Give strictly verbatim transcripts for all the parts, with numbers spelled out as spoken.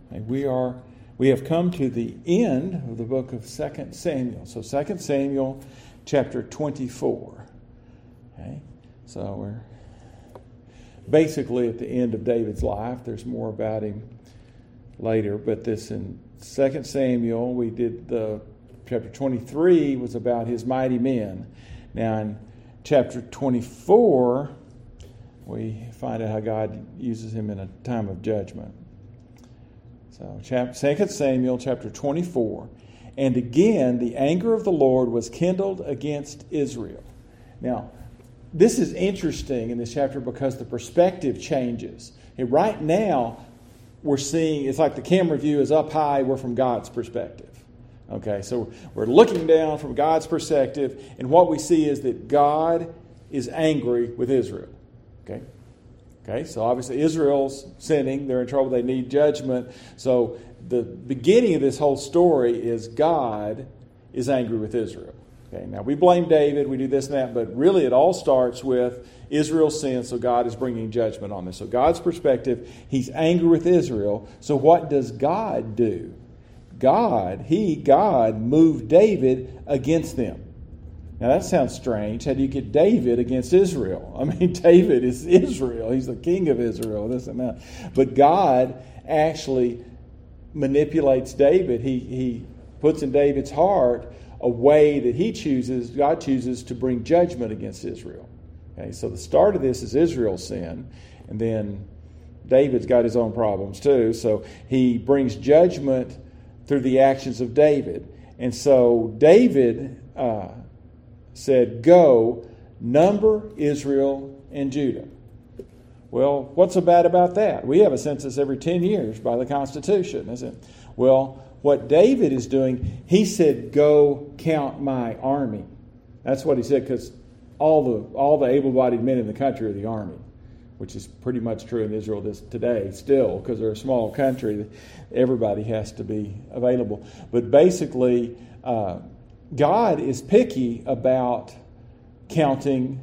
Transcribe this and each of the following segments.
And we are we have come to the end of the book of Second Samuel. So Second Samuel chapter twenty-four. Okay? So we're basically at the end of David's life. There's more about him later, but this in Second Samuel, we did the chapter twenty-three was about his mighty men. Now in chapter twenty-four, we find out how God uses him in a time of judgment. So, Second Samuel chapter twenty-four. And again, the anger of the Lord was kindled against Israel. Now, this is interesting in this chapter because the perspective changes. And right now, we're seeing, it's like the camera view is up high, we're from God's perspective. Okay, so we're looking down from God's perspective, and what we see is that God is angry with Israel. Okay? Okay, so obviously Israel's sinning. They're in trouble. They need judgment. So the beginning of this whole story is God is angry with Israel. Okay, now we blame David. We do this and that. But really it all starts with Israel's sin. So God is bringing judgment on this. So God's perspective, he's angry with Israel. So what does God do? God, he, God moved David against them. Now that sounds strange. How do you get David against Israel? I mean, David is Israel. He's the king of Israel, this and that. But God actually manipulates David. He, he puts in David's heart a way that he chooses, God chooses to bring judgment against Israel. Okay, so the start of this is Israel's sin. And then David's got his own problems too. So he brings judgment through the actions of David. And so David Uh, said, go, number Israel and Judah. Well, what's so bad about that? We have a census every ten years by the Constitution, isn't it? Well, what David is doing, he said, go count my army. That's what he said, because all the all the able-bodied men in the country are the army, which is pretty much true in Israel this today still, because they're a small country. Everybody has to be available. But basically, uh, God is picky about counting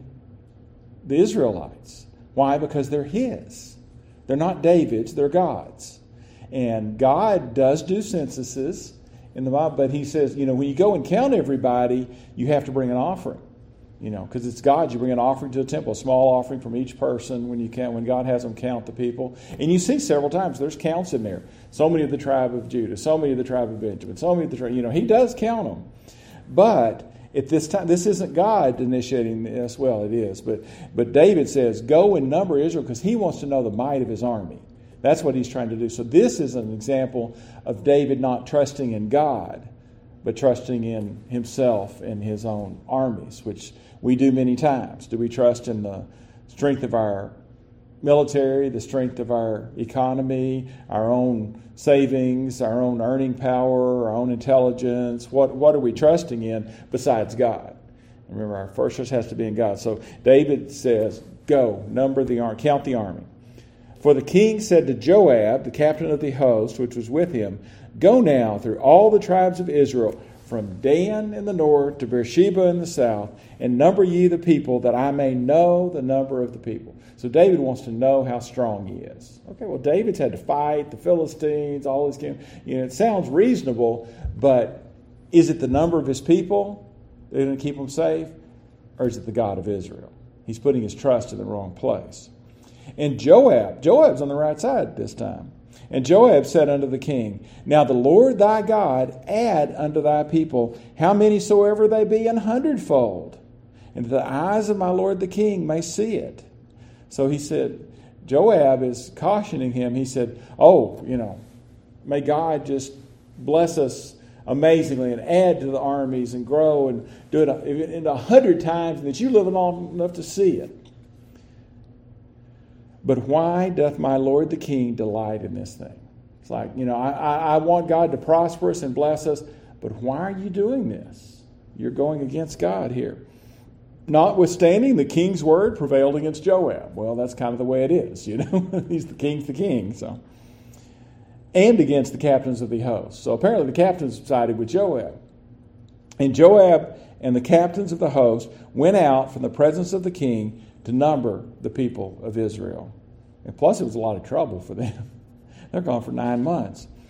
the Israelites. Why? Because they're his. They're not David's, they're God's. And God does do censuses in the Bible, but he says, you know, when you go and count everybody, you have to bring an offering. You know, because it's God. You bring an offering to the temple, a small offering from each person when you count, when God has them count the people. And you see several times there's counts in there. So many of the tribe of Judah, so many of the tribe of Benjamin, so many of the tribe, you know, he does count them. But at this time, this isn't God initiating this. Well, it is. But but David says, go and number Israel, because he wants to know the might of his army. That's what he's trying to do. So this is an example of David not trusting in God, but trusting in himself and his own armies, which we do many times. Do we trust in the strength of our military, the strength of our economy, our own savings, our own earning power, our own intelligence? What what are we trusting in besides God? Remember, our first trust has to be in God. So David says, go, number the army, count the army. For the king said to Joab, the captain of the host, which was with him, go now through all the tribes of Israel, from Dan in the north to Beersheba in the south, and number ye the people, that I may know the number of the people. So David wants to know how strong he is. Okay, well, David's had to fight the Philistines, all his king. You know, it sounds reasonable, but is it the number of his people that are going to keep him safe, or is it the God of Israel? He's putting his trust in the wrong place. And Joab, Joab's on the right side this time. And Joab said unto the king, now the Lord thy God add unto thy people how many soever they be an hundredfold, and that the eyes of my lord the king may see it. So he said, Joab is cautioning him. He said, oh, you know, may God just bless us amazingly and add to the armies and grow and do it in a hundred times, and that you live long enough to see it. But why doth my lord the king delight in this thing? It's like, you know, I, I, I want God to prosper us and bless us, but why are you doing this? You're going against God here. Notwithstanding, the king's word prevailed against Joab. Well, that's kind of the way it is, you know. He's the king's the king, so. And against the captains of the host. So apparently the captains sided with Joab. And Joab and the captains of the host went out from the presence of the king to number the people of Israel. And plus, it was a lot of trouble for them. They're gone for nine months.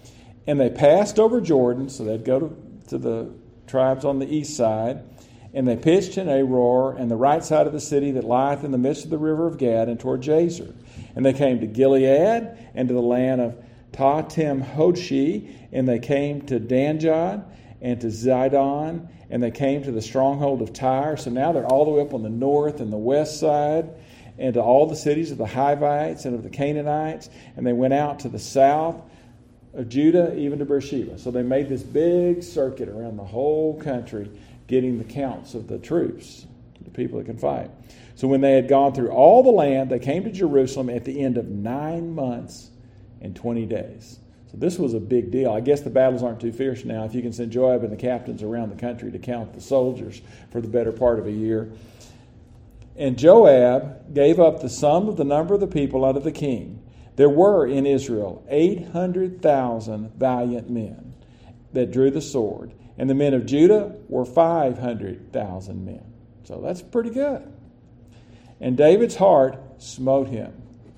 And they passed over Jordan, so they'd go to, to the tribes on the east side, and they pitched in Aroer and the right side of the city that lieth in the midst of the river of Gad and toward Jazer. And they came to Gilead and to the land of Tahtim Hodshi, and they came to Danjad and to Zidon, and they came to the stronghold of Tyre. So now they're all the way up on the north and the west side, and to all the cities of the Hivites and of the Canaanites, and they went out to the south of Judah, even to Beersheba. So they made this big circuit around the whole country, getting the counts of the troops, the people that can fight. So when they had gone through all the land, they came to Jerusalem at the end of nine months and twenty days. So this was a big deal. I guess the battles aren't too fierce now if you can send Joab and the captains around the country to count the soldiers for the better part of a year. And Joab gave up the sum of the number of the people unto the king. There were in Israel eight hundred thousand valiant men that drew the sword, and the men of Judah were five hundred thousand men. So that's pretty good. And David's heart smote him.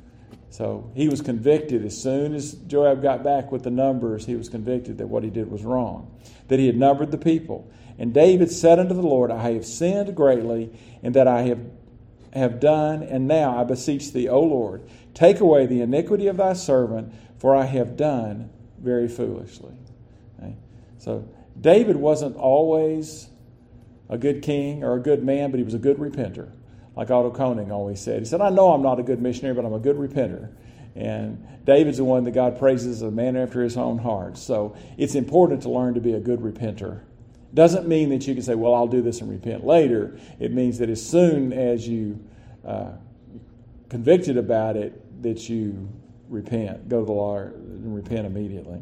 So he was convicted as soon as Joab got back with the numbers. He was convicted that what he did was wrong, that he had numbered the people. And David said unto the Lord, I have sinned greatly, and that I have have done, and now I beseech thee, O Lord, take away the iniquity of thy servant, for I have done very foolishly. Okay? So David wasn't always a good king or a good man, but he was a good repenter. Like Otto Koning always said. He said, I know I'm not a good missionary, but I'm a good repenter. And David's the one that God praises as a man after his own heart. So it's important to learn to be a good repenter. Doesn't mean that you can say, well, I'll do this and repent later. It means that as soon as you uh, convicted about it, that you repent. Go to the Lord and repent immediately.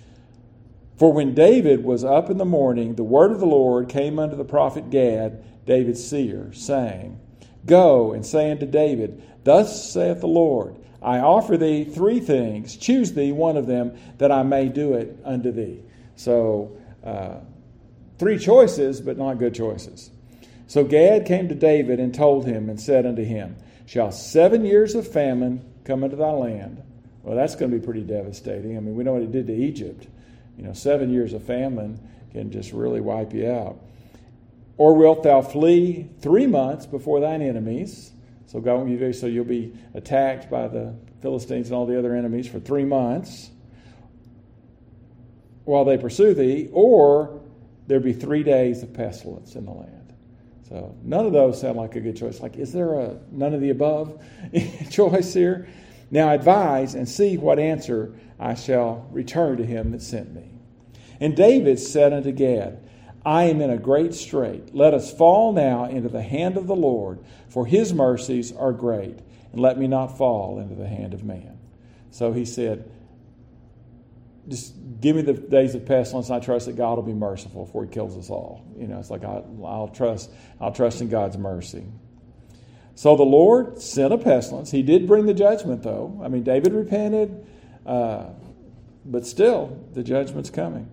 For when David was up in the morning, the word of the Lord came unto the prophet Gad, David's seer, saying, Go and say unto David, Thus saith the Lord, I offer thee three things. Choose thee one of them, that I may do it unto thee. So, uh, Three choices, but not good choices. So Gad came to David and told him and said unto him, Shall seven years of famine come into thy land? Well, that's going to be pretty devastating. I mean, we know what it did to Egypt. You know, seven years of famine can just really wipe you out. Or wilt thou flee three months before thine enemies? So go, so you'll be attacked by the Philistines and all the other enemies for three months while they pursue thee, or there'd be three days of pestilence in the land. So none of those sound like a good choice. Like, is there a none of the above choice here? Now advise and see what answer I shall return to him that sent me. And David said unto Gad, I am in a great strait. Let us fall now into the hand of the Lord, for his mercies are great, and let me not fall into the hand of man. So he said, just give me the days of pestilence, and I trust that God will be merciful before he kills us all. You know, it's like I, I'll trust I'll trust in God's mercy. So the Lord sent a pestilence. He did bring the judgment, though. I mean, David repented, uh, but still, the judgment's coming.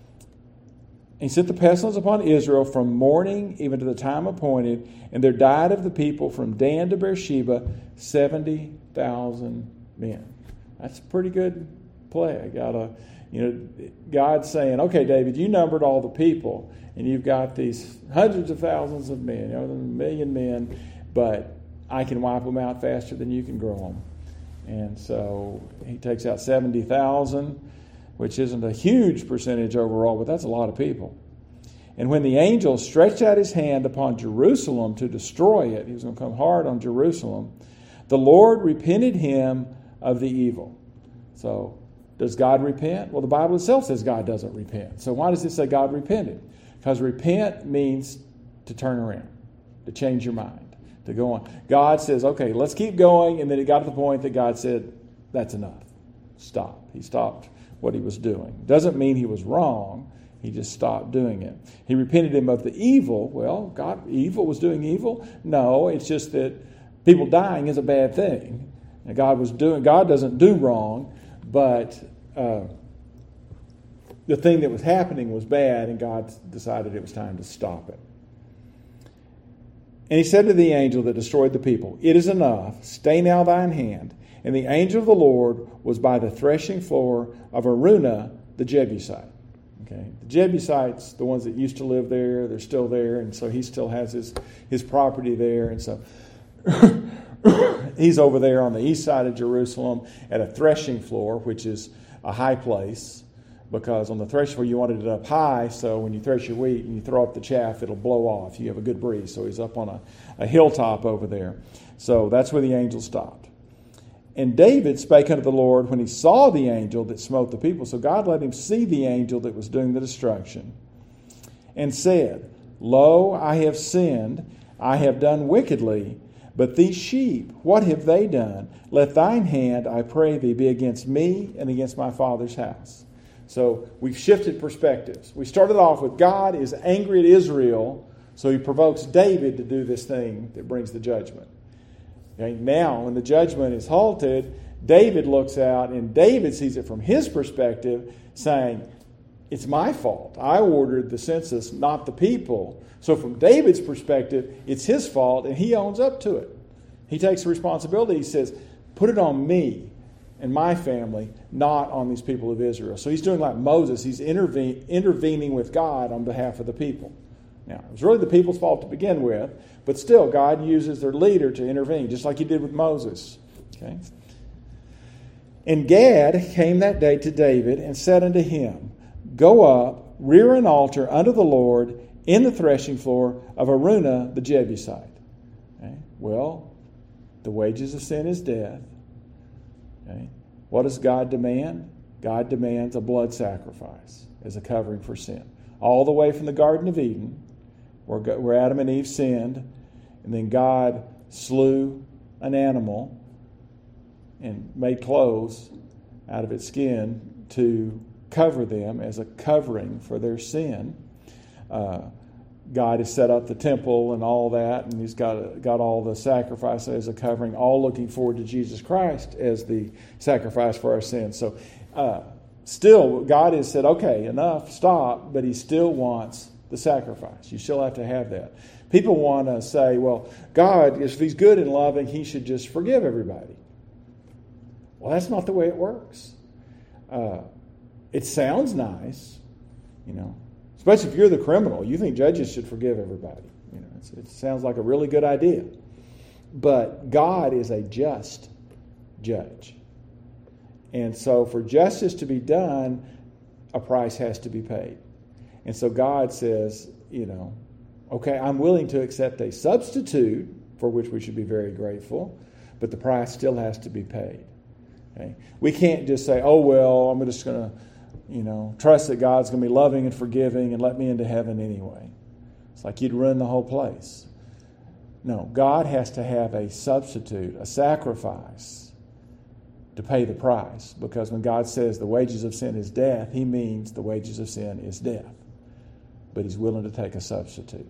He sent the pestilence upon Israel from morning even to the time appointed, and there died of the people from Dan to Beersheba seventy thousand men. That's a pretty good plague. Got a, you know, God's saying, okay, David, you numbered all the people, and you've got these hundreds of thousands of men, you know, a million men, but I can wipe them out faster than you can grow them. And so he takes out seventy thousand, which isn't a huge percentage overall, but that's a lot of people. And when the angel stretched out his hand upon Jerusalem to destroy it, he was going to come hard on Jerusalem, the Lord repented him of the evil. So, does God repent? Well, the Bible itself says God doesn't repent. So why does it say God repented? Because repent means to turn around, to change your mind, to go on. God says, okay, let's keep going. And then it got to the point that God said, that's enough. Stop. He stopped what he was doing. Doesn't mean he was wrong. He just stopped doing it. He repented him of the evil. Well, God, evil was doing evil? No, it's just that people dying is a bad thing. And God was doing, God doesn't do wrong, but uh, the thing that was happening was bad, and God decided it was time to stop it. And he said to the angel that destroyed the people, It is enough, stay now thine hand. And the angel of the Lord was by the threshing floor of Araunah the Jebusite. Okay, the Jebusites, the ones that used to live there, they're still there, and so he still has his, his property there, and so he's over there on the east side of Jerusalem at a threshing floor, which is a high place, because on the threshing floor you wanted it up high, so when you thresh your wheat and you throw up the chaff, it'll blow off. You have a good breeze. So he's up on a, a hilltop over there. So that's where the angel stopped. And David spake unto the Lord when he saw the angel that smote the people. So God let him see the angel that was doing the destruction, and said, Lo, I have sinned, I have done wickedly, but these sheep, what have they done? Let thine hand, I pray thee, be against me and against my father's house. So we've shifted perspectives. We started off with God is angry at Israel, so he provokes David to do this thing that brings the judgment. Okay, now, when the judgment is halted, David looks out, and David sees it from his perspective, saying, it's my fault. I ordered the census, not the people. So from David's perspective, it's his fault, and he owns up to it. He takes the responsibility. He says, put it on me and my family, not on these people of Israel. So he's doing like Moses. He's intervene, intervening with God on behalf of the people. Now, it was really the people's fault to begin with, but still, God uses their leader to intervene, just like he did with Moses. Okay. And Gad came that day to David and said unto him, Go up, rear an altar unto the Lord in the threshing floor of Araunah the Jebusite. Okay. Well, the wages of sin is death. Okay. What does God demand? God demands a blood sacrifice as a covering for sin. All the way from the Garden of Eden, where Adam and Eve sinned, and then God slew an animal and made clothes out of its skin to cover them as a covering for their sin. Uh, God has set up the temple and all that, and he's got got all the sacrifice as a covering, all looking forward to Jesus Christ as the sacrifice for our sins. So uh, still, God has said, okay, enough, stop, but he still wants the sacrifice. You still have to have that. People want to say, well, God, if he's good and loving, he should just forgive everybody. Well, that's not the way it works. Uh, it sounds nice, you know, especially if you're the criminal. You think judges should forgive everybody. You know, it's, it sounds like a really good idea. But God is a just judge. And so for justice to be done, a price has to be paid. And so God says, you know, okay, I'm willing to accept a substitute, for which we should be very grateful, but the price still has to be paid. Okay? We can't just say, oh, well, I'm just going to, you know, trust that God's going to be loving and forgiving and let me into heaven anyway. It's like you'd ruin the whole place. No, God has to have a substitute, a sacrifice to pay the price, because when God says the wages of sin is death, he means the wages of sin is death. But he's willing to take a substitute.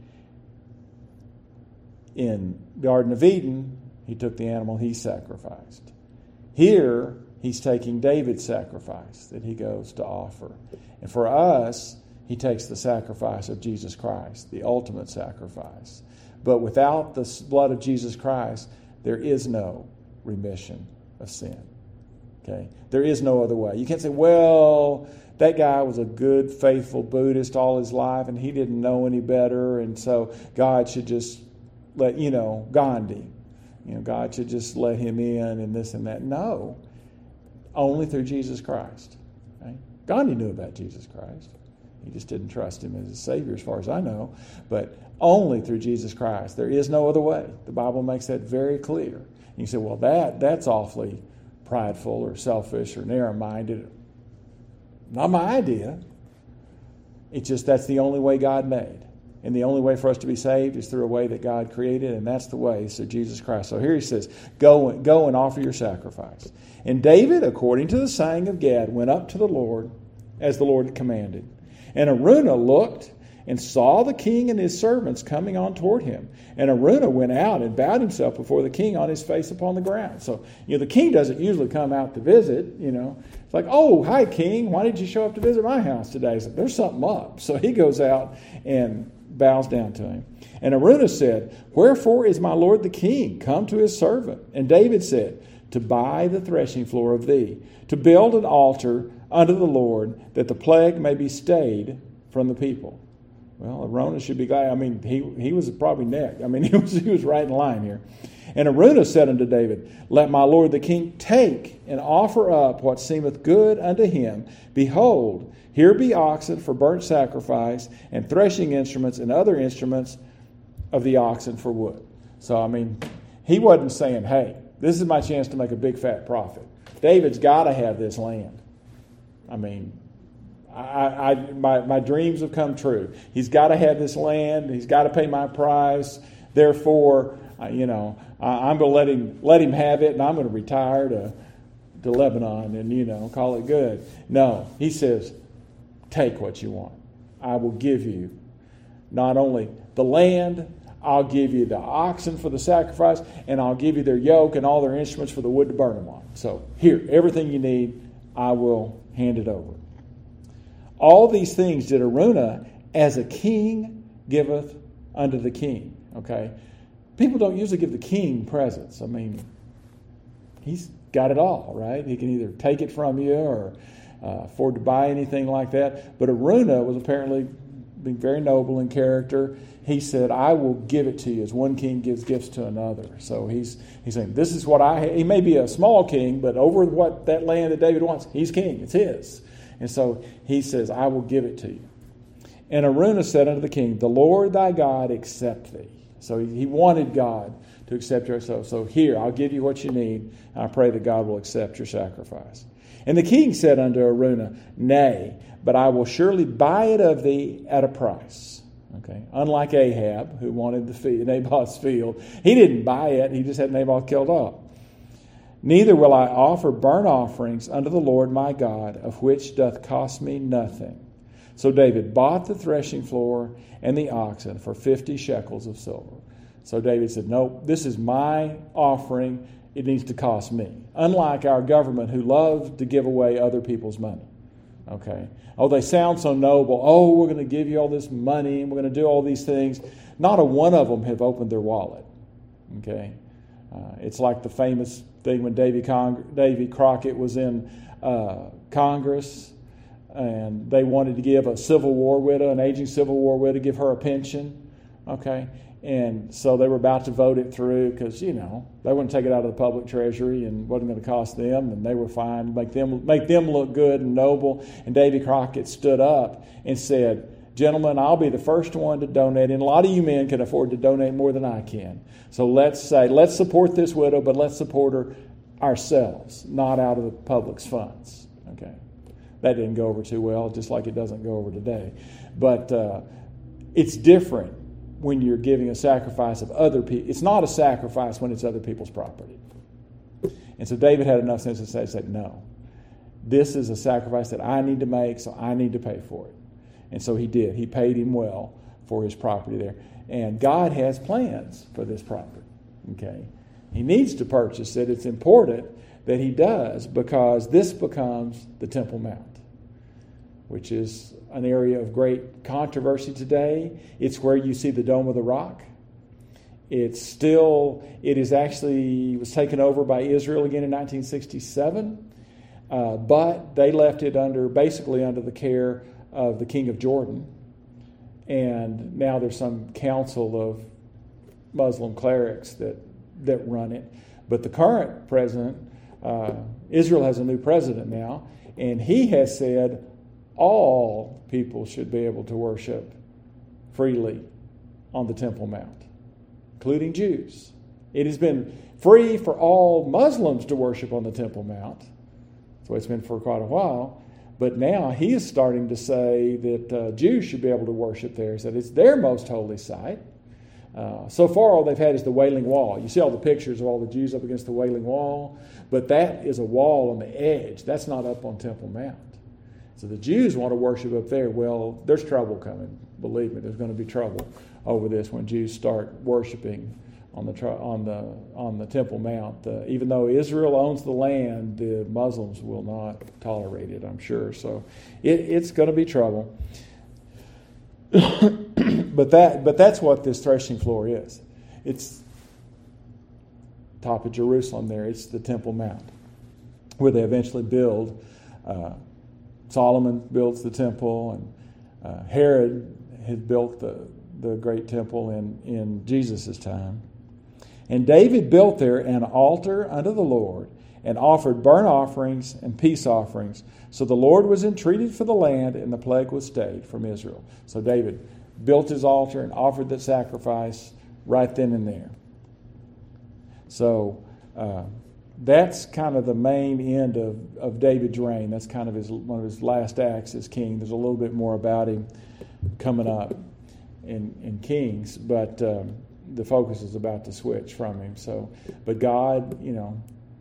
In the Garden of Eden, he took the animal he sacrificed. Here, he's taking David's sacrifice that he goes to offer. And for us, he takes the sacrifice of Jesus Christ, the ultimate sacrifice. But without the blood of Jesus Christ, there is no remission of sin. Okay? There is no other way. You can't say, well, that guy was a good, faithful Buddhist all his life, and he didn't know any better, and so God should just let, you know, Gandhi. You know, God should just let him in and this and that. No. Only through Jesus Christ. Right? Gandhi knew about Jesus Christ. He just didn't trust him as his Savior, as far as I know. But only through Jesus Christ. There is no other way. The Bible makes that very clear. And you say, well, that that's awfully prideful or selfish or narrow-minded. Not my idea. It's just that's the only way God made. And the only way for us to be saved is through a way that God created, and that's the way, so Jesus Christ. So here he says, go, go and offer your sacrifice. And David, according to the saying of Gad, went up to the Lord as the Lord had commanded. And Araunah looked and saw the king and his servants coming on toward him. And Araunah went out and bowed himself before the king on his face upon the ground. So, you know, the king doesn't usually come out to visit, you know. It's like, oh, hi, king. Why did you show up to visit my house today? Like, there's something up. So he goes out and bows down to him. And Araunah said, wherefore is my lord the king come to his servant? And David said, to buy the threshing floor of thee, to build an altar unto the Lord, that the plague may be stayed from the people. Well, Araunah should be glad. I mean, he, he was probably next. I mean, he was, he was right in line here. And Araunah said unto David, Let my lord the king take and offer up what seemeth good unto him. Behold, here be oxen for burnt sacrifice, and threshing instruments and other instruments of the oxen for wood. So, I mean, he wasn't saying, hey, this is my chance to make a big fat profit. David's got to have this land. I mean, I, I, my, my dreams have come true. He's got to have this land. He's got to pay my price. Therefore, uh, you know, I, I'm going to let him let him have it, and I'm going to retire to to Lebanon and, you know, call it good. No, he says, take what you want. I will give you not only the land, I'll give you the oxen for the sacrifice, and I'll give you their yoke and all their instruments for the wood to burn them on. So here, everything you need, I will hand it over. All these things did Araunah as a king giveth unto the king. Okay? People don't usually give the king presents. I mean, he's got it all, right? He can either take it from you or uh, afford to buy anything like that. But Araunah was apparently being very noble in character. He said, I will give it to you as one king gives gifts to another. So he's he's saying, this is what I have. He may be a small king, but over what that land that David wants, he's king. It's his. And so he says, I will give it to you. And Araunah said unto the king, the Lord thy God accept thee. So he wanted God to accept your so so here, I'll give you what you need. I pray that God will accept your sacrifice. And the king said unto Araunah, nay, but I will surely buy it of thee at a price. Okay, unlike Ahab, who wanted the field, Naboth's field, he didn't buy it; he just had Naboth killed off. Neither will I offer burnt offerings unto the Lord my God, of which doth cost me nothing. So David bought the threshing floor and the oxen for fifty shekels of silver. So David said, "No, this is my offering. It needs to cost me." Unlike our government, who love to give away other people's money. Okay. Oh, they sound so noble. Oh, we're going to give you all this money and we're going to do all these things. Not a one of them have opened their wallet. Okay. Uh, it's like the famous thing when Davy, Cong- Davy Crockett was in uh, Congress and they wanted to give a Civil War widow, an aging Civil War widow, give her a pension. Okay. And so they were about to vote it through because, you know, they wouldn't take it out of the public treasury and wasn't going to cost them, and they were fine, make them make them look good and noble. And Davy Crockett stood up and said, gentlemen, I'll be the first one to donate, and a lot of you men can afford to donate more than I can. So let's say, let's support this widow, but let's support her ourselves, not out of the public's funds. Okay. That didn't go over too well, just like it doesn't go over today. But uh, it's different when you're giving a sacrifice of other people. It's not a sacrifice when it's other people's property. And so David had enough sense to say, say, no, this is a sacrifice that I need to make, so I need to pay for it. And so he did. He paid him well for his property there. And God has plans for this property. Okay, he needs to purchase it. It's important that he does, because this becomes the Temple Mount, which is an area of great controversy today. It's where you see the Dome of the Rock. It's still, it is actually, was taken over by Israel again in nineteen sixty-seven, uh, but they left it under, basically under the care of the King of Jordan. And now there's some council of Muslim clerics that, that run it. But the current president, uh, Israel has a new president now, and he has said, all people should be able to worship freely on the Temple Mount, including Jews. It has been free for all Muslims to worship on the Temple Mount. That's the way it's been for quite a while. But now he is starting to say that uh, Jews should be able to worship there. He said it's their most holy site. Uh, so far, all they've had is the Wailing Wall. You see all the pictures of all the Jews up against the Wailing Wall, but that is a wall on the edge. That's not up on Temple Mount. So the Jews want to worship up there. Well, there's trouble coming. Believe me, there's going to be trouble over this when Jews start worshiping on the on the on the Temple Mount. Uh, even though Israel owns the land, the Muslims will not tolerate it, I'm sure. So it, it's going to be trouble. but that but that's what this threshing floor is. It's top of Jerusalem there. It's the Temple Mount, where they eventually build Uh, Solomon builds the temple, and uh, Herod had built the, the great temple in, in Jesus' time. And David built there an altar unto the Lord, and offered burnt offerings and peace offerings. So the Lord was entreated for the land, and the plague was stayed from Israel. So David built his altar and offered the sacrifice right then and there. So uh, that's kind of the main end of, of David's reign. That's kind of his one of his last acts as king. There's a little bit more about him coming up in, in Kings, but um, the focus is about to switch from him. So, but God, you know,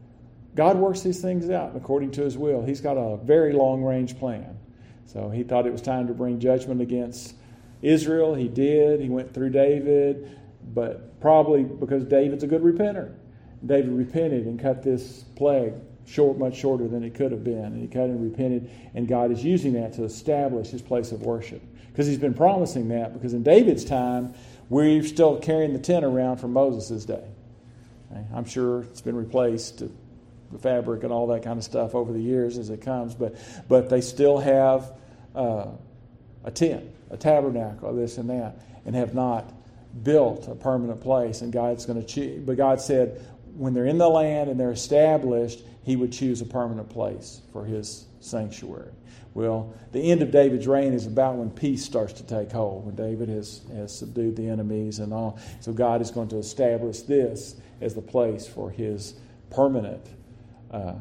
God works these things out according to His will. He's got a very long-range plan. So He thought it was time to bring judgment against Israel. He did. He went through David, but probably because David's a good repenter. David repented and cut this plague short, much shorter than it could have been. And he cut and repented, and God is using that to establish His place of worship. Because He's been promising that, because in David's time, we're still carrying the tent around from Moses' day. Okay? I'm sure it's been replaced, to the fabric and all that kind of stuff over the years as it comes, but but they still have uh, a tent, a tabernacle, this and that, and have not built a permanent place. And God's going to choose. But God said, when they're in the land and they're established, He would choose a permanent place for His sanctuary. Well, the end of David's reign is about when peace starts to take hold, when David has, has subdued the enemies and all. So God is going to establish this as the place for His permanent uh,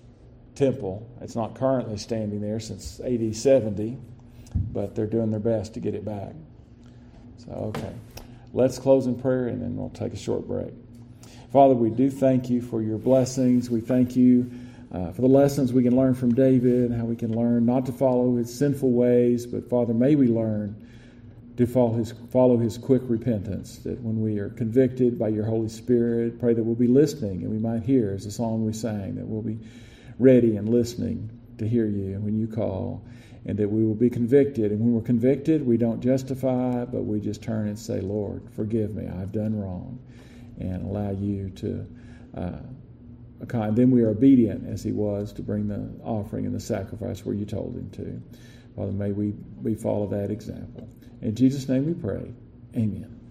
temple. It's not currently standing there since A D seventy, but they're doing their best to get it back. So, okay. Let's close in prayer, and then we'll take a short break. Father, we do thank You for Your blessings. We thank You Uh, for the lessons we can learn from David, how we can learn not to follow his sinful ways, but Father, may we learn to follow his, follow his quick repentance, that when we are convicted by Your Holy Spirit, pray that we'll be listening and we might hear, as the song we sang, that we'll be ready and listening to hear You when You call, and that we will be convicted. And when we're convicted, we don't justify, but we just turn and say, Lord, forgive me, I've done wrong, and allow You to uh, And then we are obedient as he was to bring the offering and the sacrifice where You told him to. Father, may we, we follow that example. In Jesus' name we pray. Amen.